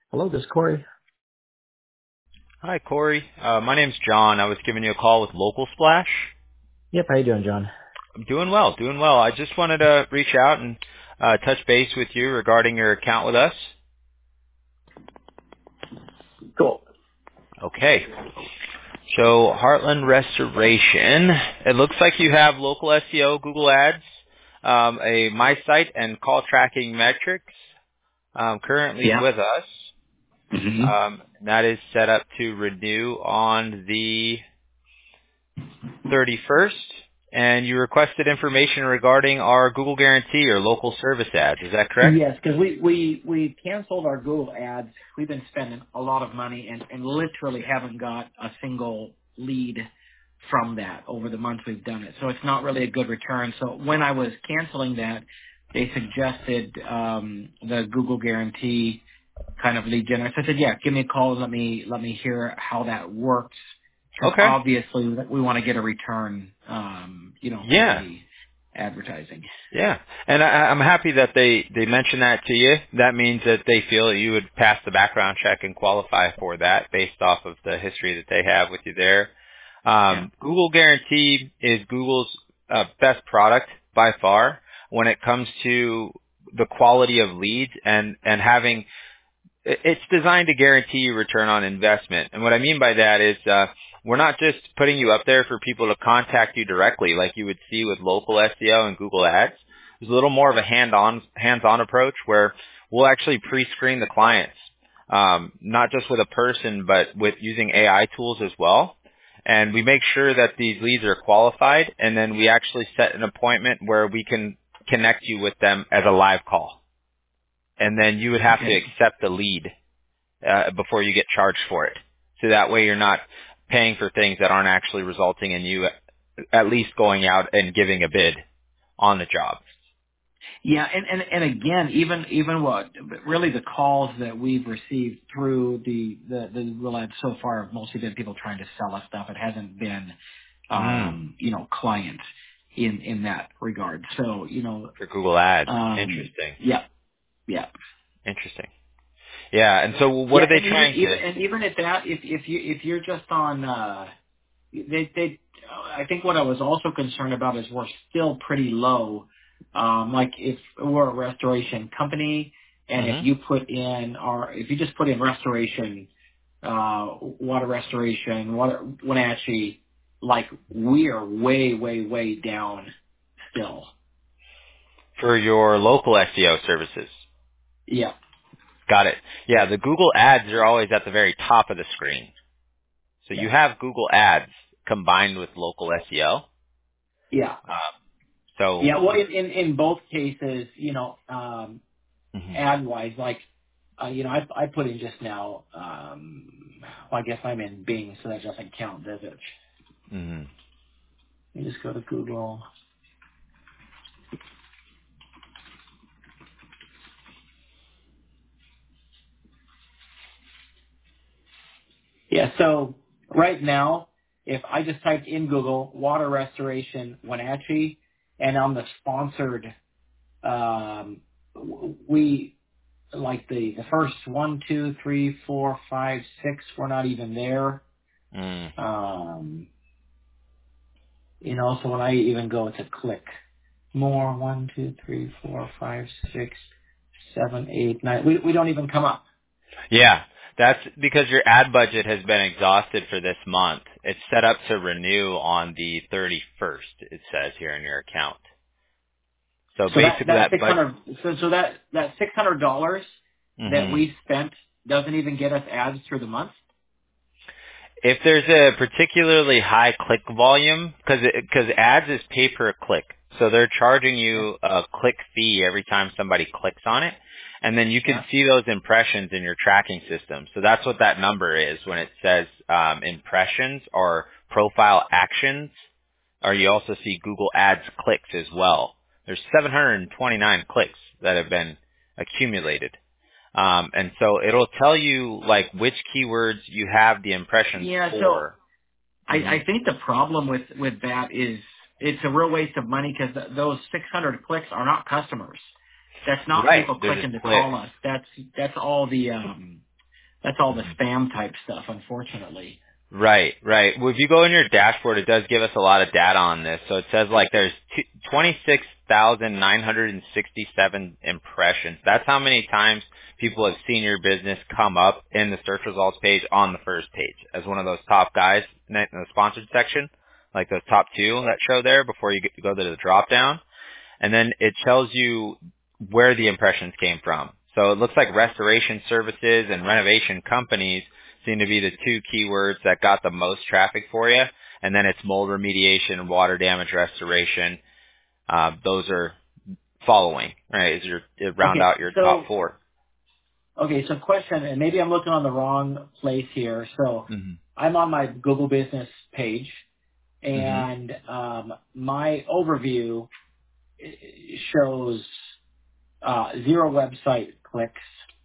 Hello, this is Corey. Hi, Corey. My name's John. I was giving you a call with Local Splash. Yep, how you doing, John? I'm doing well, doing well. I just wanted to reach out and touch base with you regarding your account with us. Cool. Okay. So Heartland Restoration. It looks like you have local SEO, Google Ads, a My Site, and call tracking metrics currently Yeah. with us. hmm That is set up to renew on the 31st, and you requested information regarding our Google Guarantee or local service ads. Is that correct? Yes, because we canceled our Google ads. We've been spending a lot of money and literally haven't got a single lead from that over the months we've done it. So it's not really a good return. So when I was canceling that, they suggested the Google Guarantee kind of lead generation. So I said, yeah, give me a call and let me hear how that works. Because Okay. obviously we want to get a return, for Yeah. the advertising. Yeah. And I'm happy that they mentioned that to you. That means that they feel that you would pass the background check and qualify for that based off of the history that they have with you there. Yeah. Google Guarantee is Google's best product by far when it comes to the quality of leads and having it's designed to guarantee you return on investment. And what I mean by that is we're not just putting you up there for people to contact you directly like you would see with local SEO and Google Ads. There's a little more of a hands-on approach where we'll actually pre-screen the clients, not just with a person, but with using AI tools as well. And we make sure that these leads are qualified, and then we actually set an appointment where we can connect you with them as a live call. And then you would have to Okay. accept the lead before you get charged for it. So that way you're not paying for things that aren't actually resulting in you at least going out and giving a bid on the job. Yeah, and again, even what really the calls that we've received through the Google ads so far have mostly been people trying to sell us stuff. It hasn't been Mm, clients in that regard. So, for Google Ads. um Interesting. yeah, yeah. Interesting. Yeah, and so what Yeah, are they and trying to? even at that, if you're just on they I think what I was also concerned about is we're still pretty low. Like if we're a restoration company and Hmm. if you just put in restoration, water restoration, when actually like we are way, way, way down still. For your local SEO services. Yeah. Got it. Yeah, the Google Ads are always at the very top of the screen. So Yeah. you have Google Ads combined with local SEO. Yeah. So, Yeah. Well, in both cases, mhm, ad wise, like, I put in just now, well, I guess I'm in Bing, so that doesn't count, does it? mhm. Let me just go to Google. Yeah, so right now, if I just type in Google, water restoration Wenatchee, and on the sponsored, we, like the first 1, 2, 3, 4, 5, 6, we're not even there. Mm. Um, so when I even go to click more, 1, 2, 3, 4, 5, 6, 7, 8, 9, we don't even come up. Yeah, that's because your ad budget has been exhausted for this month. It's set up to renew on the 31st, it says here in your account. So So that basically that that six budget, hundred so that $600 that hmm we spent doesn't even get us ads through the month. if there's a particularly high click volume, because ads is pay per click, so they're charging Yeah. you a click fee every time somebody clicks on it, and then you can Yeah. see those impressions in your tracking system. So that's what that number is when it says impressions or profile actions, or you also see Google Ads clicks as well. There's 729 clicks that have been accumulated. And so it'll tell you like which keywords you have the impressions Yeah. So for. Hmm. I think the problem with that is it's a real waste of money because those 600 clicks are not customers. That's not Right. people They're just clicking to clicks. call us. That's all the That's all the spam type stuff, unfortunately. Right, right. Well, if you go in your dashboard, it does give us a lot of data on this. So it says like there's 26,967 impressions. That's how many times people have seen your business come up in the search results page on the first page as one of those top guys in the sponsored section, like those top two that show there before you go to the drop down. And then it tells you where the impressions came from. So it looks like restoration services and renovation companies seem to be the two keywords that got the most traffic for you. And then it's mold remediation, water damage restoration. Those are following, right? As you round out your top four. Okay, so question, and maybe I'm looking on the wrong place here. So I'm on my Google Business page, and my overview shows 0 website clicks.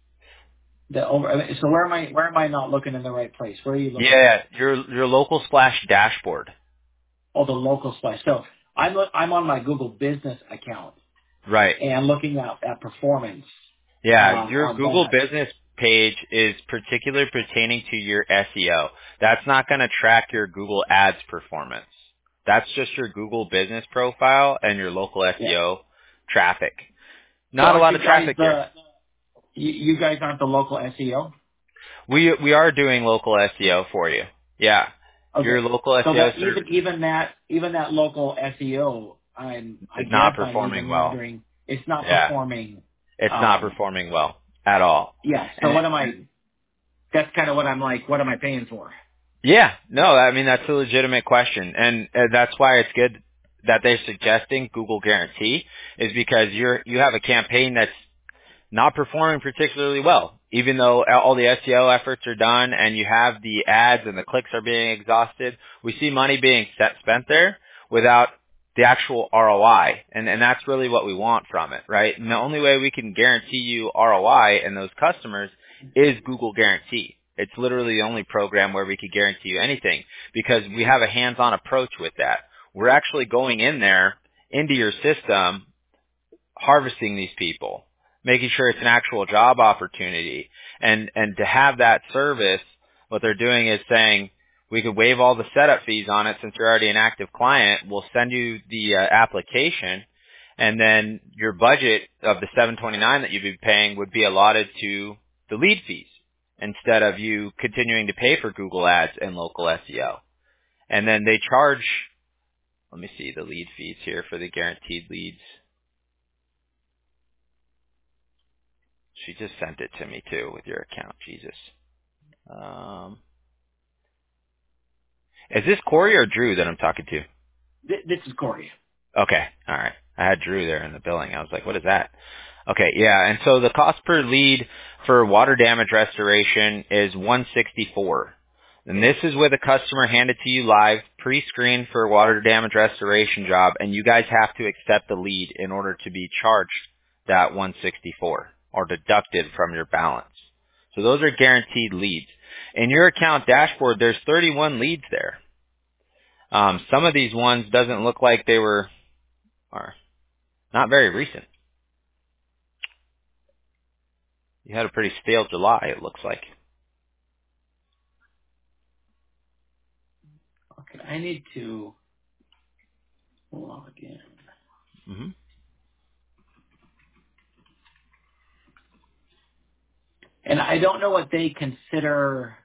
So where am I not looking in the right place? Where are you looking? Yeah, your local splash dashboard. Oh, the local splash. So I'm on my Google Business account. Right. And looking at performance. Yeah, your Google that. Business page is particularly pertaining to your SEO. That's not going to track your Google Ads performance. That's just your Google Business profile and your local SEO traffic. Not a lot of traffic here. You guys aren't the local SEO? We are doing local SEO for you. Yeah. Okay. Your local SEO so that even that local SEO, it's not performing well. Wondering, it's not performing. It's not performing well at all. Yeah. So that's kind of what I'm like, what am I paying for? Yeah. No, I mean, that's a legitimate question. And that's why it's good that they're suggesting Google Guarantee, is because you have a campaign that's not performing particularly well, even though all the SEO efforts are done and you have the ads and the clicks are being exhausted. We see money being spent there without the actual ROI. And that's really what we want from it, right? And the only way we can guarantee you ROI and those customers is Google Guarantee. It's literally the only program where we could guarantee you anything because we have a hands-on approach with that. We're actually going in there into your system, harvesting these people, making sure it's an actual job opportunity. And to have that service, what they're doing is saying, we could waive all the setup fees on it since you're already an active client. We'll send you the application, and then your budget of the $729 that you'd be paying would be allotted to the lead fees instead of you continuing to pay for Google Ads and local SEO. And then they charge, let me see the lead fees here for the guaranteed leads. She just sent it to me too with your account. Jesus. Is this Corey or Drew that I'm talking to? This is Corey. Okay. All right. I had Drew there in the billing. I was like, what is that? Okay. Yeah. And so the cost per lead for water damage restoration is $164. And this is with a customer handed to you live, pre-screened for a water damage restoration job, and you guys have to accept the lead in order to be charged that $164 or deducted from your balance. So those are guaranteed leads. In your account dashboard, there's 31 leads there. Some of these ones doesn't look like they are not very recent. You had a pretty stale July, it looks like. Okay, I need to log in. Mm-hmm. And I don't know what they consider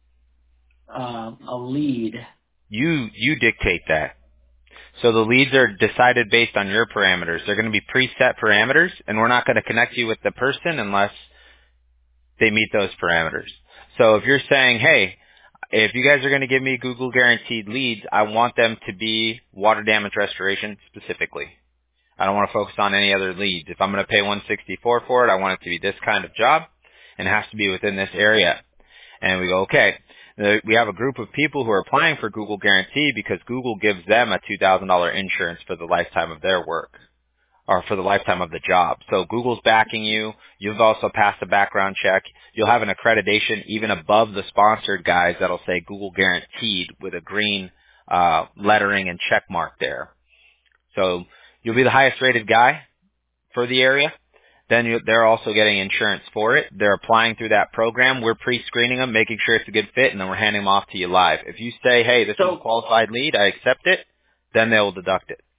a lead. You dictate that. So the leads are decided based on your parameters. They're going to be preset parameters, and we're not going to connect you with the person unless they meet those parameters. So if you're saying, hey, if you guys are going to give me Google guaranteed leads, I want them to be water damage restoration specifically. I don't want to focus on any other leads. If I'm going to pay $164 for it, I want it to be this kind of job, and it has to be within this area. And we go, okay. We have a group of people who are applying for Google Guarantee because Google gives them a $2,000 insurance for the lifetime of their work or for the lifetime of the job. So Google's backing you. You've also passed a background check. You'll have an accreditation even above the sponsored guys that'll say Google Guaranteed with a green lettering and check mark there. So you'll be the highest rated guy for the area. then they're also getting insurance for it. They're applying through that program. We're pre-screening them, making sure it's a good fit, and then we're handing them off to you live. If you say, hey, this is a So qualified lead, I accept it, then they'll deduct it.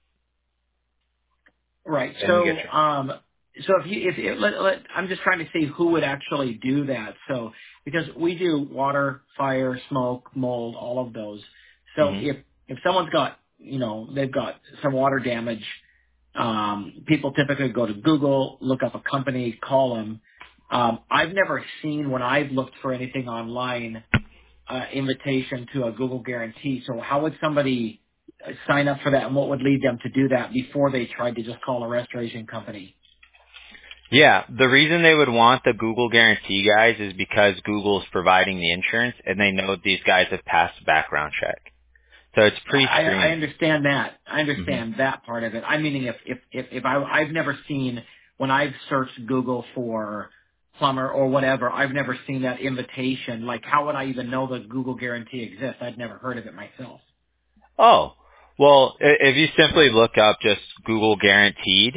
right. And we get So you. so I'm just trying to see who would actually do that. So because we do water, fire, smoke, mold, all of those. So Mm-hmm. if someone's got, they've got some water damage, people typically go to Google, look up a company, call them. I've never seen, when I've looked for anything online, invitation to a Google guarantee. So how would somebody sign up for that, and what would lead them to do that before they tried to just call a restoration company? Yeah, the reason they would want the Google guarantee guys is because Google's providing the insurance, and they know these guys have passed a background check. So it's I pre-screened. understand that. I Mm-hmm. understand that part of it. I meaning if I've never seen, when I've searched Google for plumber or whatever, I've never seen that invitation. Like, how would I even know the Google guarantee exists? I'd never heard of it myself. Oh, well, if you simply look up just Google guaranteed,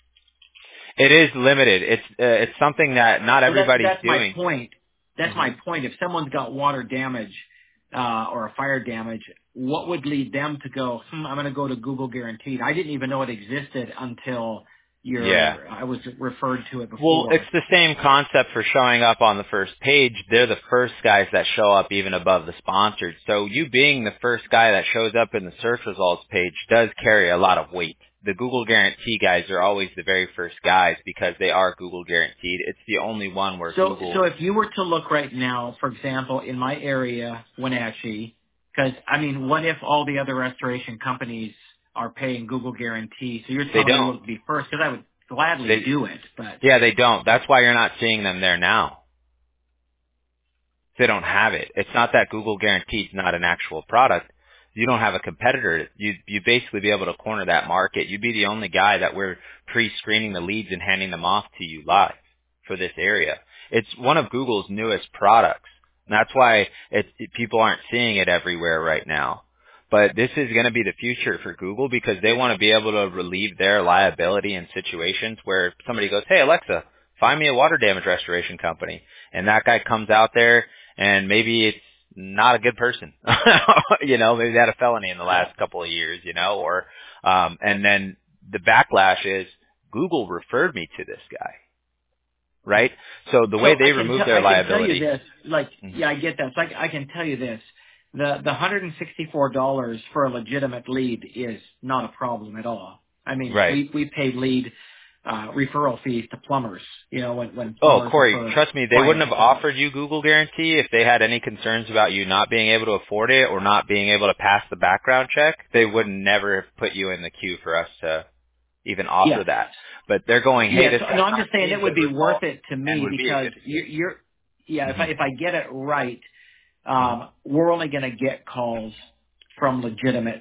it is limited. It's something that not So everybody's that's my doing. point. That's Hmm. my point. If someone's got water damage or a fire damage, what would lead them to go, I'm going to go to Google Guaranteed? I didn't even know it existed until Yeah. I was referred to it Well, it's before. the same concept for showing up on the first page. They're the first guys that show up even above the sponsored. So you being the first guy that shows up in the search results page does carry a lot of weight. The Google Guarantee guys are always the very first guys because they are Google Guaranteed. It's the only one where So Google... if you were to look right now, for example, in my area, Wenatchee, because, I mean, what if all the other restoration companies are paying Google Guarantee? So you're They telling me don't. we'll be first, because I would gladly They, do it, but yeah, they don't. That's why you're not seeing them there now. They don't have it. It's not that Google Guaranteed is not an actual product. You don't have a competitor. You basically be able to corner that market. You'd be the only guy that we're pre-screening the leads and handing them off to you live for this area. It's one of Google's newest products. And that's why people aren't seeing it everywhere right now. But this is going to be the future for Google because they want to be able to relieve their liability in situations where somebody goes, hey, Alexa, find me a water damage restoration company. And that guy comes out there and maybe it's not a good person. Maybe they had a felony in the yeah. last couple of years, or and then the backlash is Google referred me to this guy, right? So the way So they remove their I can tell you liability. this, like, Mhm. yeah, I get that. So I can tell you this. The $164 for a legitimate lead is not a problem at all. I mean, Right. we pay lead referral fees to plumbers, when Oh, plumbers Corey, refer trust me, they wouldn't clients have to us. offered you Google Guarantee if they had any concerns about you not being able to afford it or not being able to pass the background check. They would never have put you in the queue for us to even offer Yeah. that. But they're going, hey, Yes. this No, guy's I'm not just saying seeing it would good be worth results it to and me would be a because good you're yeah, fit. if I get it right, Hmm. we're only going to get calls from legitimate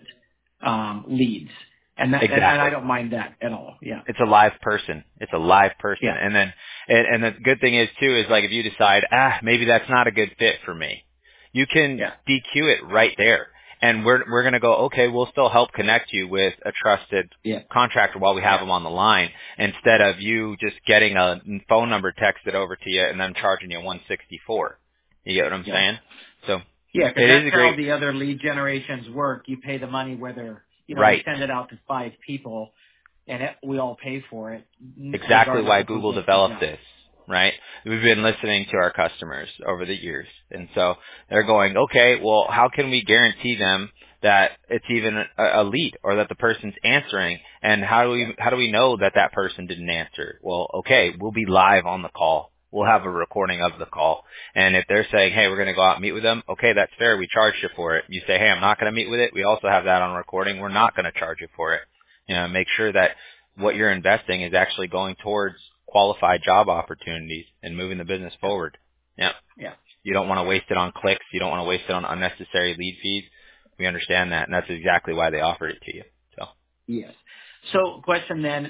leads, and I Exactly. don't mind that at all. Yeah, It's a live person. It's a live person. yeah, And then, and the good thing is too, is like if you decide, maybe that's not a good fit for me, you can yeah, DQ it right there. And we're going to go, okay, we'll still help connect you with a trusted yeah, contractor while we have yeah, them on the line instead of you just getting a phone number texted over to you and them charging you 164. You get what I'm yeah, saying? So yeah. Because it is that's a how great, the other lead generations work. You pay the money whether we right. send it out to 5 people, and we all pay for it, Exactly regardless why of who Google gets the developed job. this, right? We've been listening to our customers over the years. And so they're going, okay, well, how can we guarantee them that it's even a lead or that the person's answering? And Yeah, how do we know that that person didn't answer? Well, okay, we'll be live on the call. We'll have a recording of the call. And if they're saying, hey, we're going to go out and meet with them, okay, that's fair. We charged you for it. You say, hey, I'm not going to meet with it. We also have that on recording. We're not going to charge you for it. Make sure that what you're investing is actually going towards qualified job opportunities and moving the business yeah, forward. Yeah. yeah. You don't want to waste it on clicks. You don't want to waste it on unnecessary lead fees. We understand that, and that's exactly why they offered it to you. So. Yes. So question then,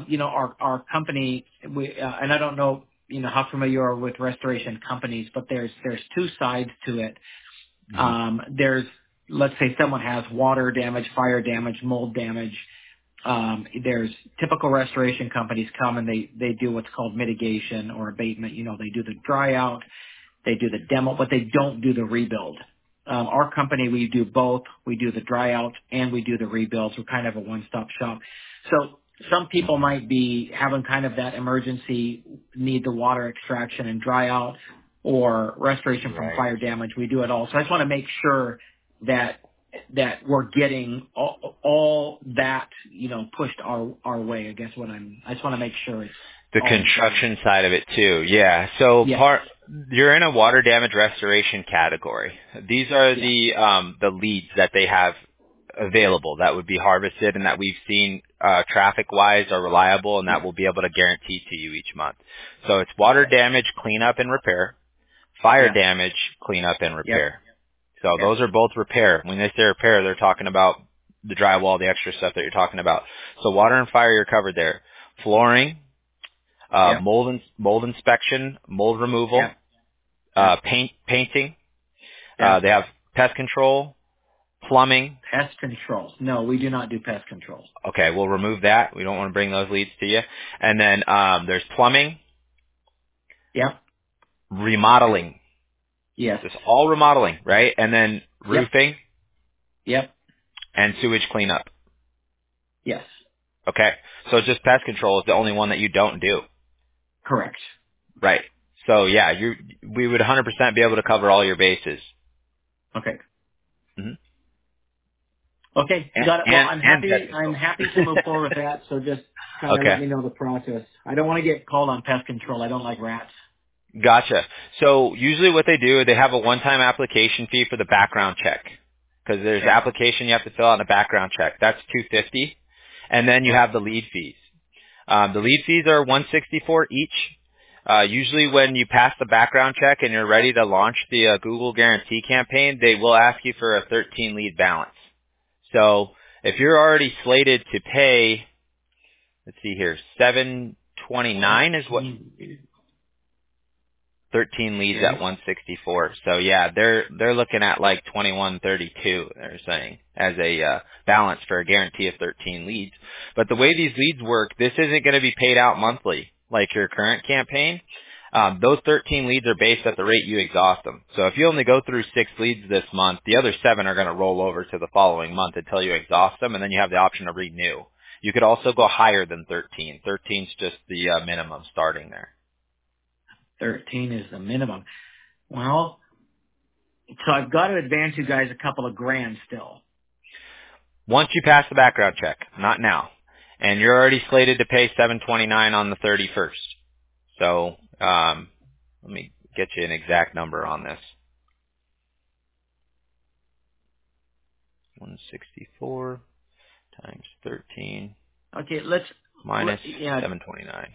our company, and I don't know, how familiar you are with restoration companies, but there's two sides to it. Hmm. There's, let's say someone has water damage, fire damage, mold damage. There's typical restoration companies come and they do what's called mitigation or abatement. They do the dry out, they do the demo, but they don't do the rebuild. Our company, we do both. We do the dry out and we do the rebuilds. We're kind of a one-stop shop. So some people might be having kind of that emergency need the water extraction and dry out or restoration from Right. fire damage. We do it all. So I just want to make sure that we're getting all that, pushed our way. I just want to make sure it's The all in place. construction side of it too. Yeah. So Yes. you're in a water damage restoration category. These are Yeah. the leads that they have available that would be harvested and that we've seen traffic wise are reliable and that we'll be able to guarantee to you each month. So it's water Okay. damage cleanup and repair, fire Yeah. damage cleanup and Yep. repair. So Yep. those are both repair. When they say repair, they're talking about the drywall, the extra stuff that you're talking about. So water and fire, you're covered there. Flooring, Yep. mold inspection, mold removal, Yep. Yep. painting. Yep. They have pest control, plumbing. Pest control. No, we do not do pest control. Okay, we'll remove that. We don't want to bring those leads to you. And then there's plumbing, Yep. remodeling. Yes. Just all remodeling, right? And then Yep. roofing Yep. and sewage cleanup. Yes. Okay, so just pest control is the only one that you don't do. Correct. Right. So yeah, we would 100% be able to cover all your bases. Okay. hmm Okay. And, Got it. Well, and, I'm and pest happy. I'm control. happy to move forward with that. So just kind of let Okay. me know the process. I don't want to get called on pest control. I don't like rats. Gotcha. So usually what they do, they have a one-time application fee for the background check. Because there's an Okay. application you have to fill out in a background check. That's $250. And then you Yep. have the lead fees. The lead fees are $164 each. Usually when you pass the background check and you're ready to launch the Google Guarantee campaign, they will ask you for a 13 lead balance. So if you're already slated to pay, let's see here, $729 is what 13 leads at Okay. 164. So yeah, they're looking at like 2132. They're saying as a balance for a guarantee of 13 leads. But the way these leads work, this isn't going to be paid out monthly like your current campaign. Those 13 leads are based at the rate you exhaust them. So if you only go through 6 leads this month, the other 7 are going to roll over to the following month until you exhaust them, and then you have the option to renew. You could also go higher than 13. 13 is just the minimum starting there. 13 is the minimum. Well, so I've got to advance you guys a couple of grand still. Once you pass the background check, not now. And you're already slated to pay $729 on the 31st. So, let me get you an exact number on this. 164 times 13 Okay. minus Yeah. 729.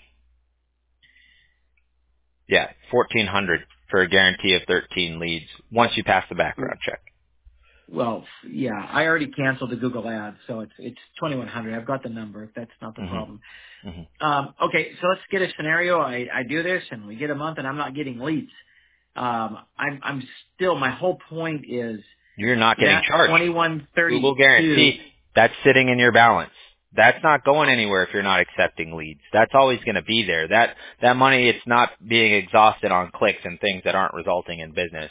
Yeah, 1,400 for a guarantee of 13 leads once you pass the background check. Well, yeah, I already canceled the Google ads, so it's 2,100. I've got the number. That's not the problem. hmm hmm Okay, so let's get a scenario. I do this, and we get a month, and I'm not getting leads. I'm still. My whole point is You're not getting that charged. 2,132. Google Guarantee, that's sitting in your balance. That's not going anywhere if you're not accepting leads. That's always going to be there. That money, it's not being exhausted on clicks and things that aren't resulting in business.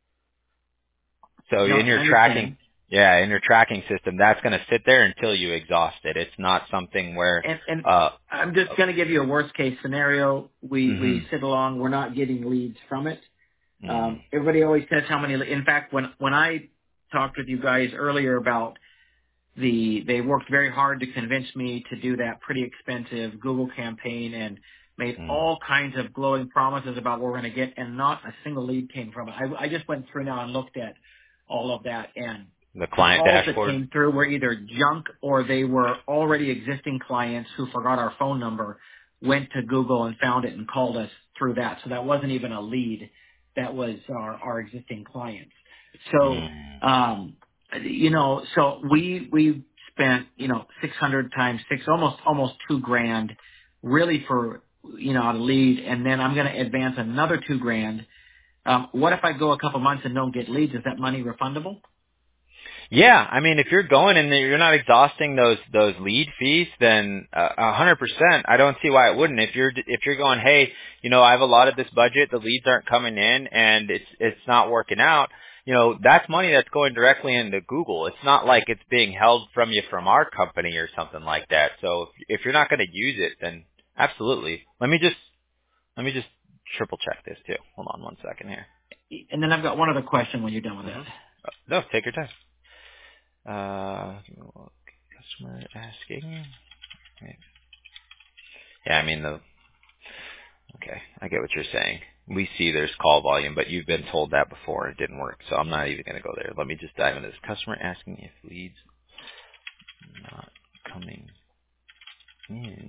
So No, in I your understand. in your tracking system, that's going to sit there until you exhaust it. It's not something where, And I'm just going to give you a worst case scenario. hmm We sit along. We're not getting leads from it. hmm Everybody always says how many. In fact, when I talked with you guys earlier about they worked very hard to convince me to do that pretty expensive Google campaign and made all kinds of glowing promises about what we're going to get, and not a single lead came from it. I just went through now and looked at all of that, and the the client calls that dashboard. came through were either junk or they were already existing clients who forgot our phone number, went to Google and found it and called us through that. So that wasn't even a lead. That was our existing clients. So, Mm. so we spent, 600 times 6, almost $2,000 really for, a lead. And then I'm going to advance another $2,000. What if I go a couple months and don't get leads? Is that money refundable? Yeah, I mean, if you're going and you're not exhausting those lead fees, then 100%. I don't see why it wouldn't. If you're going, hey, I have allotted this budget, the leads aren't coming in, and it's not working out. That's money that's going directly into Google. It's not like it's being held from you from our company or something like that. So if you're not going to use it, then absolutely. Let me just triple check this too. Hold on one second here. And then I've got one other question when you're done with that. No, take your time. Customer asking. Yeah, I mean okay, I get what you're saying. We see there's call volume, but you've been told that before and it didn't work, so I'm not even going to go there. Let me just dive into this. Customer asking if leads not coming in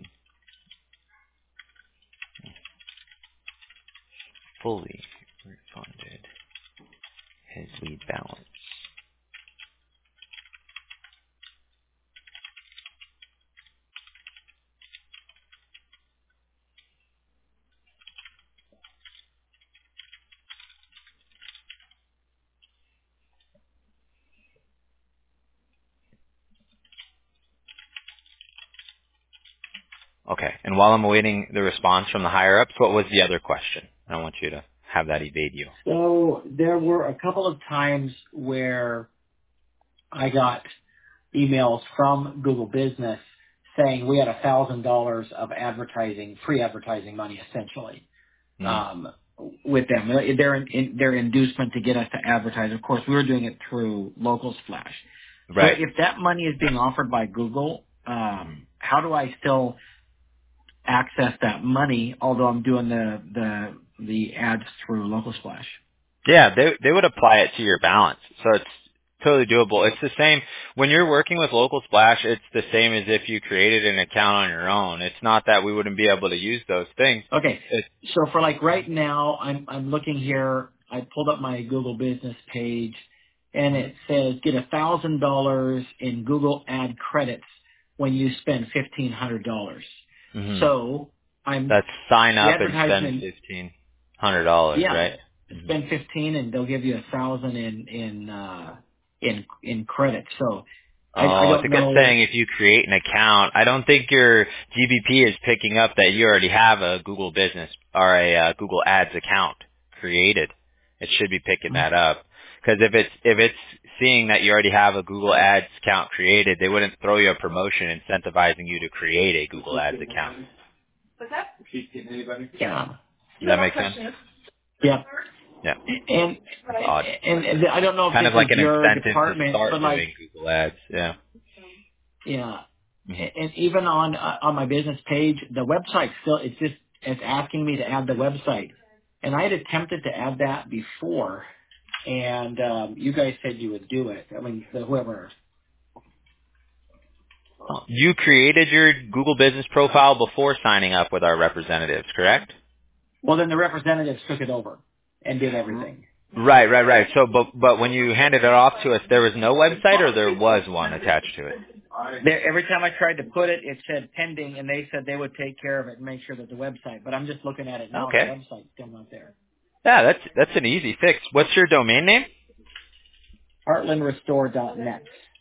fully refunded his lead balance. Okay, and while I'm awaiting the response from the higher ups, what was the other question? I don't want you to have that evade you. So there were a couple of times where I got emails from Google Business saying we had $1,000 of advertising, free advertising money essentially, with them. Their inducement to get us to advertise. Of course, we were doing it through Local Splash. Right. So if that money is being offered by Google, how do I still access that money, although I'm doing the ads through Local Splash? Yeah, they would apply it to your balance. So it's totally doable. It's the same when you're working with Local Splash, it's the same as if you created an account on your own. It's not that we wouldn't be able to use those things. Okay. So for like right now, I'm looking here, I pulled up my Google Business page and it says get $1,000 in Google ad credits when you spend $1,500. So That's sign the up and spend advertisement, $1,500, yeah, right? spend 15 and they'll give you 1,000 in credits. So I Oh, I don't think it's know. saying if you create an account, I don't think your GBP is picking up that you already have a Google Business or a Google Ads account created. It should be picking that up. Because if it's seeing that you already have a Google Ads account created, they wouldn't throw you a promotion incentivizing you to create a Google Ads account. Yeah. Does that make sense? Yeah. Yeah. And That's odd. I don't know if Kind this of like is an your incentive to department, start but like, doing Google Ads. Yeah. yeah. And even on my business page, the website still, it's asking me to add the website. And I had attempted to add that before, and you guys said you would do it. I mean, whoever. You created your Google Business profile before signing up with our representatives, correct? Well, then the representatives took it over and did everything. Right. So, but when you handed it off to us, there was no website, or there was one attached to it? Every time I tried to put it, it said pending, and they said they would take care of it and make sure that the website. But I'm just looking at it now, and the Okay. website's still not there. Yeah, that's an easy fix. What's your domain name? HeartlandRestore.net.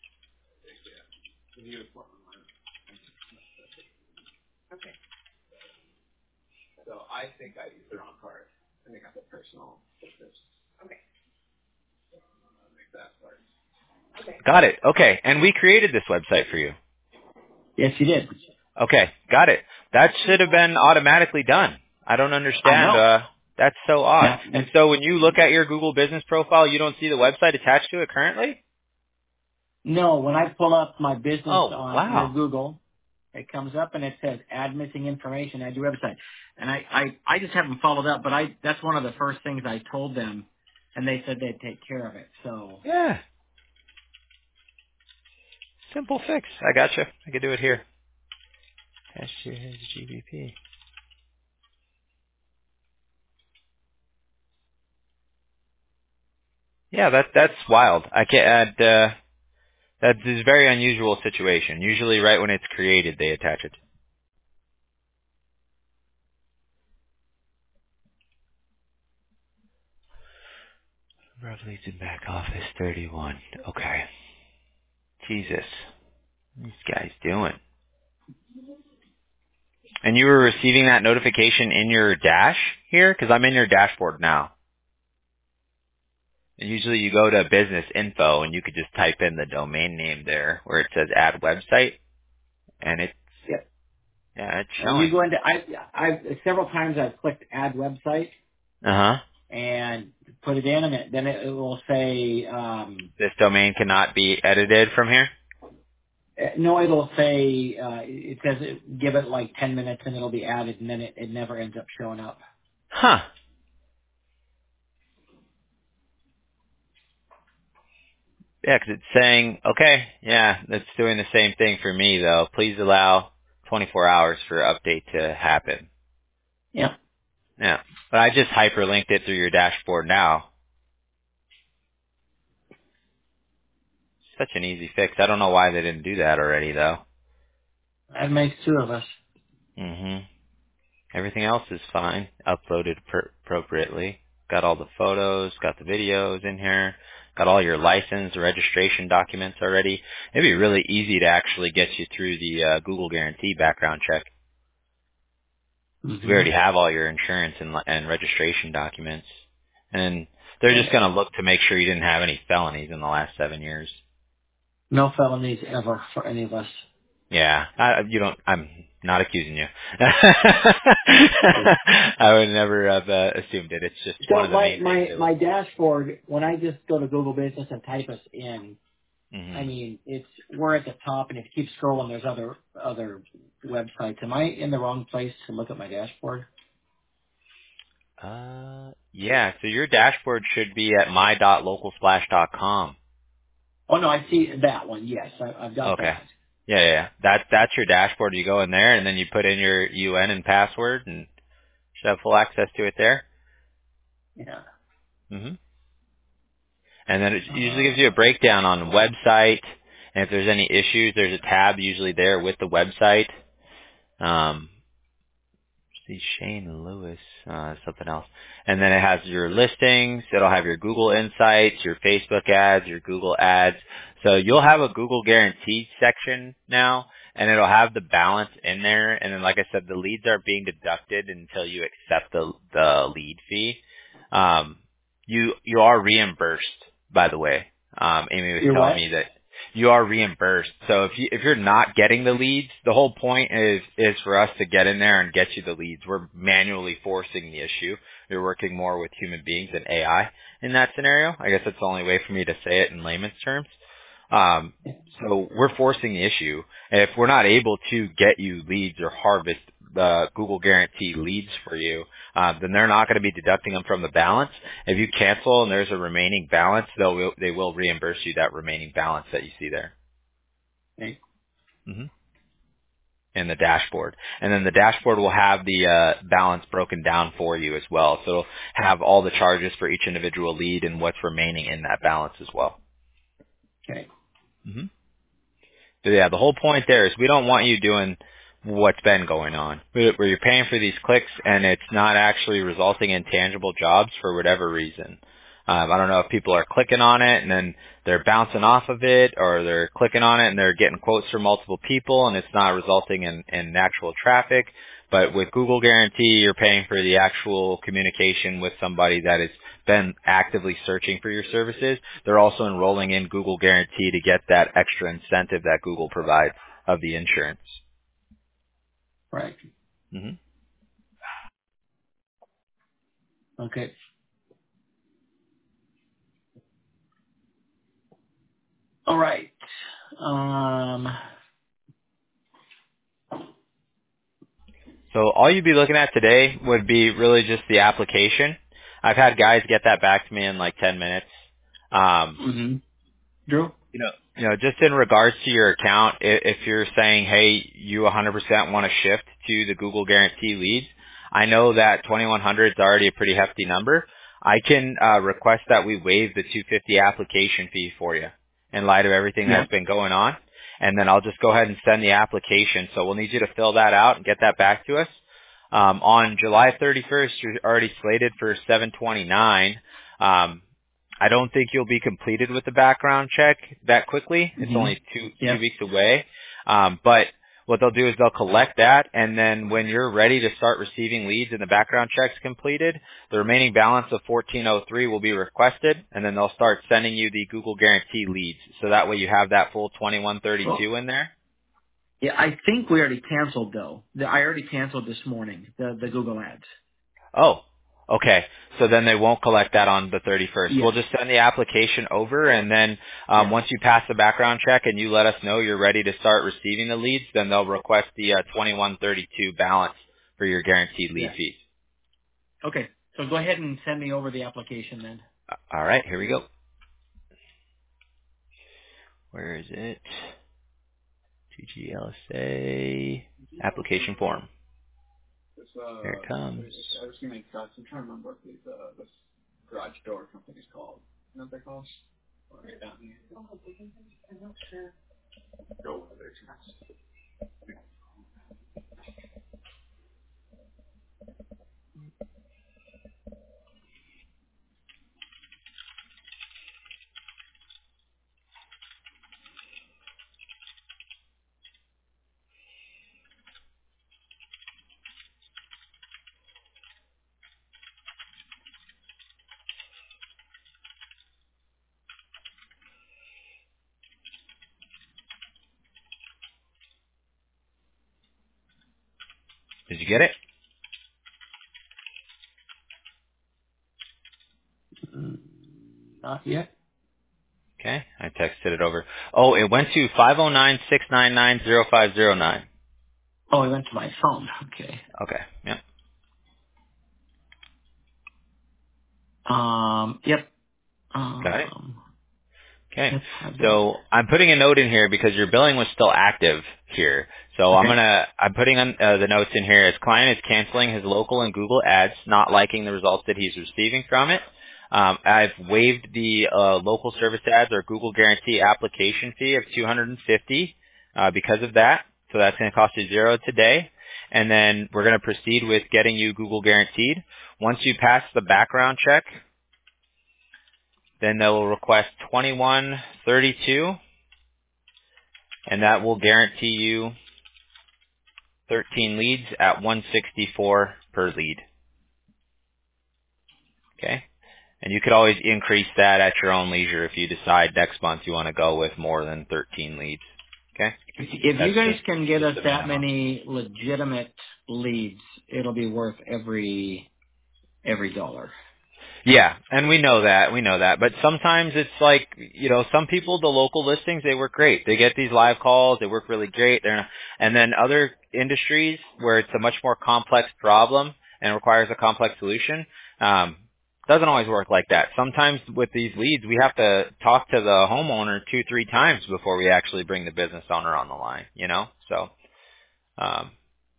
Got it. Okay, and we created this website for you. Yes, you did. Okay, got it. That should have been automatically done. I don't I understand. know. That's so odd. Yeah. And so when you look at your Google Business profile, you don't see the website attached to it currently? No, when I pull up my business Oh, on your wow. Google, it comes up and it says add missing information, add your website. And I just haven't followed up, but that's one of the first things I told them, and they said they'd take care of it. So Yeah. Simple fix. I gotcha. I could do it here. Attach to his GBP. Yeah, that's wild. I can't. That is a very unusual situation. Usually, right when it's created, they attach it. Rev leads in back office 31. Okay. Jesus. What are these guys doing? And you were receiving that notification in your dash here? Because I'm in your dashboard now. And usually you go to business info and you could just type in the domain name there where it says add website. And it's, Yep. yeah, it's When you showing. go into, I several times I've clicked add website Uh-huh. and put it in, and then it will say, This domain cannot be edited from here? no, it'll say, it says give it like 10 minutes and it'll be added, and then it never ends up showing up. Huh. Yeah, 'cause it's saying, okay, yeah, that's doing the same thing for me, though. Please allow 24 hours for update to happen. Yeah. Yeah. But I just hyperlinked it through your dashboard now. Such an easy fix. I don't know why they didn't do that already, though. That makes two of us. hmm Everything else is fine. Uploaded appropriately. Got all the photos, got the videos in here, got all your license, registration documents already. It'd be really easy to actually get you through the Google Guarantee background check. We Hmm. already have all your insurance and registration documents. And they're just going to look to make sure you didn't have any felonies in the last 7 years. No felonies ever for any of us. Yeah, I'm not accusing you. I would never have assumed it. It's just one So of the main things. my dashboard, when I just go to Google Business and type us in, I Mm-hmm. mean, we're at the top, and if you keep scrolling, there's other websites. Am I in the wrong place to look at my dashboard? Yeah, so your dashboard should be at my.localsplash.com. Oh no, I see that one. Yes, I've got Okay. that. Yeah. That's your dashboard. You go in there and then you put in your UN and password and should have full access to it there. Yeah. hmm And then it usually gives you a breakdown on website, and if there's any issues, there's a tab usually there with the website. Um, see Shane Lewis, something else. And then it has your listings. It'll have your Google Insights, your Facebook ads, your Google ads. So you'll have a Google Guaranteed section now, and it'll have the balance in there. And then, like I said, the leads are being deducted until you accept the lead fee. You are reimbursed, by the way. Amy was You're telling what? me that you are reimbursed. So if you're not getting the leads, the whole point is for us to get in there and get you the leads. We're manually forcing the issue. You're working more with human beings than AI in that scenario. I guess that's the only way for me to say it in layman's terms. So we're forcing the issue. And if we're not able to get you leads or harvest the Google Guarantee leads for you, then they're not going to be deducting them from the balance. If you cancel and there's a remaining balance, they will reimburse you that remaining balance that you see there. Okay. hmm In the dashboard. And then the dashboard will have the balance broken down for you as well. So it'll have all the charges for each individual lead and what's remaining in that balance as well. Okay. hmm So yeah, the whole point there is we don't want you doing what's been going on, where you're paying for these clicks and it's not actually resulting in tangible jobs for whatever reason. I don't know if people are clicking on it and then they're bouncing off of it, or they're clicking on it and they're getting quotes from multiple people and it's not resulting in actual traffic. But with Google Guarantee, you're paying for the actual communication with somebody that has been actively searching for your services. They're also enrolling in Google Guarantee to get that extra incentive that Google provides of the insurance. Right. hmm Okay. All right. Um. So all you'd be looking at today would be really just the application. I've had guys get that back to me in like 10 minutes. Um, Mm-hmm. Drew. just in regards to your account, if you're saying, hey, you 100% want to shift to the Google Guarantee leads, I know that 2100 is already a pretty hefty number. I can request that we waive the 250 application fee for you in light of everything Yeah. that's been going on. And then I'll just go ahead and send the application. So we'll need you to fill that out and get that back to us. On July 31st, you're already slated for 729. I don't think you'll be completed with the background check that quickly. It's Mm-hmm. only two Yeah. weeks away. But what they'll do is they'll collect that, and then when you're ready to start receiving leads and the background check's completed, the remaining balance of 1403 will be requested, and then they'll start sending you the Google Guarantee leads. So that way you have that full 2132 in there. Yeah, I think we already canceled though. I already canceled this morning the Google ads. Oh, okay. So then they won't collect that on the 31st. Yeah. We'll just send the application over, and then Yeah. once you pass the background check and you let us know you're ready to start receiving the leads, then they'll request the 2132 balance for your guaranteed lead Yeah. fees. Okay. So go ahead and send me over the application then. All right, here we go. Where is it? TGLSA application form. Here it comes. I was going to make cuts. I'm trying to remember what this garage door company is called. You know what they're called? Right down here. I'm not sure. Go over there. Did you get it? Not yet. Okay, I texted it over. Oh, it went to 509-699-0509. Oh, I went to my phone. Okay. Okay, yep. Yep. Got it? Um, Okay. yep. I've got it. So I'm putting a note in here because your billing was still active here. So Okay. I'm putting on the notes in here as client is canceling his local and Google ads, not liking the results that he's receiving from it. I've waived the local service ads or Google Guarantee application fee of $250 because of that. So that's going to cost you $0 today. And then we're going to proceed with getting you Google Guaranteed. Once you pass the background check, then they will request 2132, and that will guarantee you 13 leads at 164 per lead. Okay? And you could always increase that at your own leisure if you decide next month you want to go with more than 13 leads. Okay? If you That's guys can get just us the that minimum. many legitimate leads, it'll be worth every dollar. Yeah, and we know that. We know that. But sometimes it's like, some people, the local listings, they work great. They get these live calls. They work really great. And then other industries where it's a much more complex problem and requires a complex solution, doesn't always work like that. Sometimes with these leads, we have to talk to the homeowner 2-3 times before we actually bring the business owner on the line, So, um,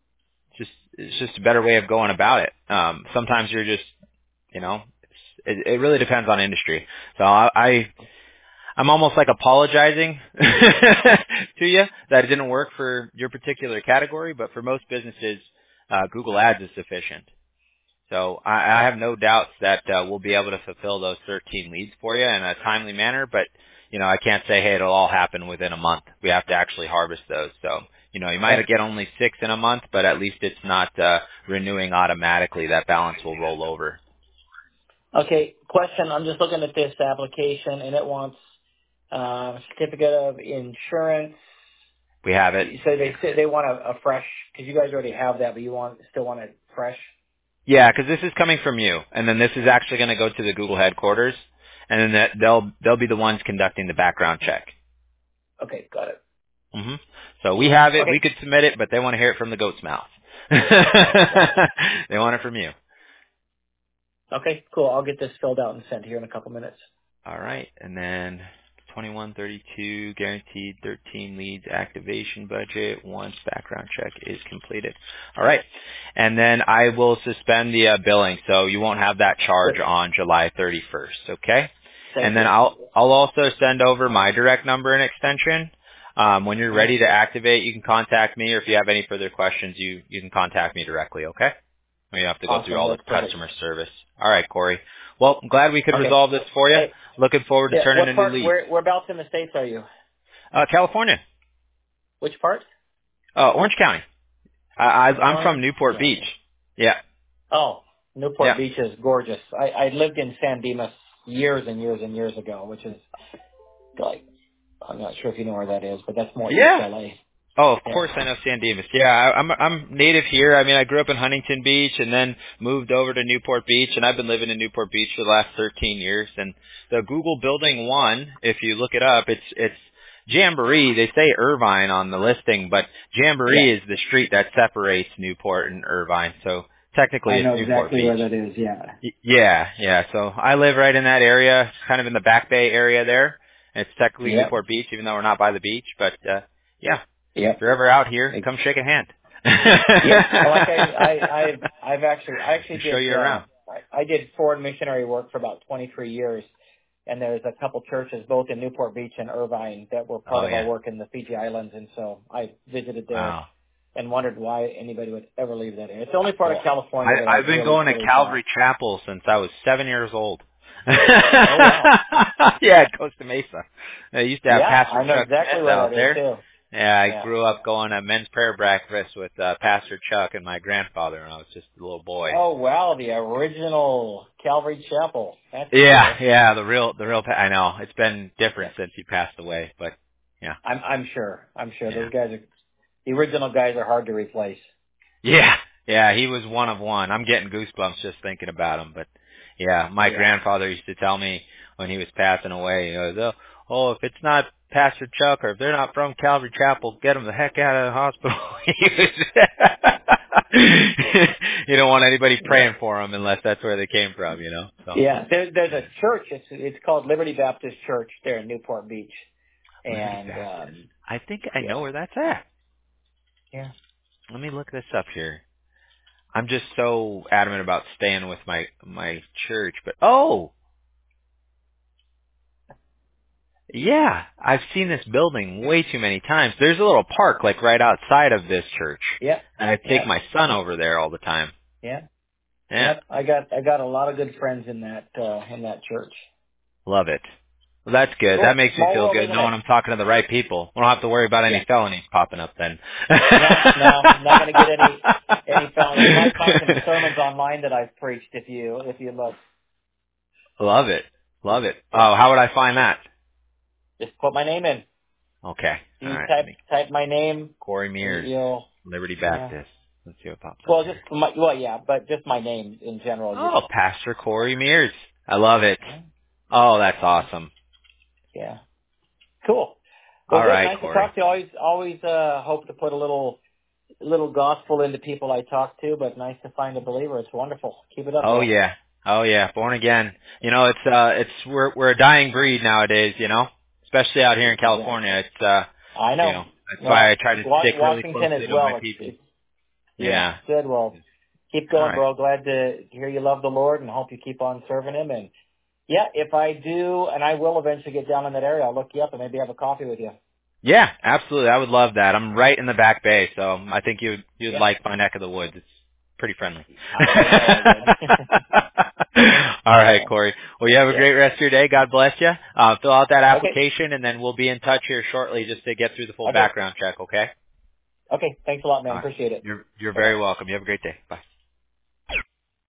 it's just a better way of going about it. Sometimes you're just, you know, it really depends on industry. So I'm almost like apologizing to you that it didn't work for your particular category, but for most businesses, Google Ads is sufficient. So I have no doubts that we'll be able to fulfill those 13 leads for you in a timely manner, but I can't say, hey, it'll all happen within a month. We have to actually harvest those. So, you might get only 6 in a month, but at least it's not renewing automatically. That balance will roll over. Okay, question. I'm just looking at this application, and it wants certificate of insurance. We have it. So they say they want a fresh, because you guys already have that, but you still want it fresh. Yeah, because this is coming from you, and then this is actually going to go to the Google headquarters, and then they'll be the ones conducting the background check. Okay, got it. hmm So we have it. We Okay, could submit it, but they want to hear it from the goat's mouth. got it. They want it from you. Okay, cool. I'll get this filled out and sent here in a couple minutes. All right, and then 2132 guaranteed 13 leads activation budget once background check is completed. All right, and then I will suspend the billing, so you won't have that charge Good. on July 31st. Okay, and Thank then you. I'll also send over my direct number and extension. When you're ready to activate, you can contact me, or if you have any further questions, you can contact me directly. Okay. We have to go through Awesome. all the That's perfect. customer service. All right, Corey. Well, I'm glad we could Okay. resolve this for you. Hey, Looking forward to turning what a new part? lead. Whereabouts in the States are you? California, Which part? Orange County. I'm from Orange Newport Beach. County. Yeah. Oh, Newport Yeah. Beach is gorgeous. I lived in San Dimas years and years and years ago, which is like, I'm not sure if you know where that is, but that's more East Yeah. LA. Oh, of Yeah. course I know San Dimas. Yeah, I'm native here. I mean, I grew up in Huntington Beach and then moved over to Newport Beach, and I've been living in Newport Beach for the last 13 years. And the Google Building 1, if you look it up, it's Jamboree. They say Irvine on the listing, but Yeah. Jamboree is the street that separates Newport and Irvine. So technically, I it's know Newport exactly where Beach. that is. Yeah. Yeah. So I live right in that area, kind of in the Back Bay area there. It's technically Yep. Newport Beach, even though we're not by the beach. But yeah, if Yep. you're ever out here, come shake a hand. Yep. Like I actually Show did you around. I did foreign missionary work for about 23 years, and there's a couple churches both in Newport Beach and Irvine that were part Oh of our yeah. work in the Fiji Islands, and so I visited there Wow. and wondered why anybody would ever leave that area. It's the only part of Well, California that I've I've been really going to really Calvary thought. Chapel since I was 7 years old. Oh wow. Yeah, at Costa Mesa. They used to have Yeah, Pastor I know Chuck exactly Smith where out that is there. too. Yeah, I Yeah. grew up going to men's prayer breakfast with Pastor Chuck and my grandfather when I was just a little boy. Oh wow, the original Calvary Chapel. That's cool. Yeah, the real. I know it's been Yeah. different since he passed away, but yeah, I'm sure. yeah, Those guys are the original guys are hard to replace. yeah. He was one of one. I'm getting goosebumps just thinking about him. But yeah, my Yeah. grandfather used to tell me when he was passing away, he goes, "Oh, if it's not Pastor Chuck or if they're not from Calvary Chapel, get them the heck out of the hospital." You don't want anybody Yeah. praying for him unless that's where they came from, you know. So Yeah. There's a church. It's called Liberty Baptist Church there in Newport Beach. Liberty And Baptist. I think I know yeah. where that's at. Yeah. Let me look this up here. I'm just so adamant about staying with my church, but yeah, I've seen this building way too many times. There's a little park like right outside of this church, Yeah. and I take Yeah. my son over there all the time. Yeah. Yeah, Yep. I got a lot of good friends in that church. love it. Well, that's good. That Cool. makes me Small feel world, good isn't knowing it? I'm talking to the right people. We don't have to worry about Yeah. any felonies popping up then. No, not going to get any felony. You might find some sermons online that I've preached if you look. Love it. Love it. Yeah. Oh, how would I find that? Just put my name in. Okay. All You right. Let me. type my name. Corey Mears, You'll Liberty yeah. Baptist. Let's see what pops up Well, here. but just my name in general. Oh, Pastor Corey Mears. I love it. Yeah. Oh, that's awesome. Yeah. Cool. Well, All good. right, Nice to Corey. talk to you. Always hope to put a little gospel into people I talk to, but nice to find a believer. It's wonderful. Keep it up, Oh bro. yeah. Oh yeah. Born again. You know, it's we're a dying breed nowadays. You know, especially out here in Exactly. California. It's I you know. know, that's why Well, I try to stick really Washington as closely to my well. people. It's yeah. Yeah. Good. Well, keep All going, right. bro. Glad to hear you love the Lord, and hope you keep on serving Him. And yeah, if I do, and I will eventually get down in that area, I'll look you up and maybe have a coffee with you. Yeah, absolutely. I would love that. I'm right in the back bay, so I think you'd Yeah. like my neck of the woods. It's pretty friendly. I know I would. All right, So, Corey. Well, you have a yeah. great rest of your day. God bless you. Fill out that Okay. application, and then we'll be in touch here shortly just to get through the full Okay. background check. Okay? Okay. Thanks a lot, man. All right. Appreciate it. You're Bye bye. very welcome. You have a great day. Bye.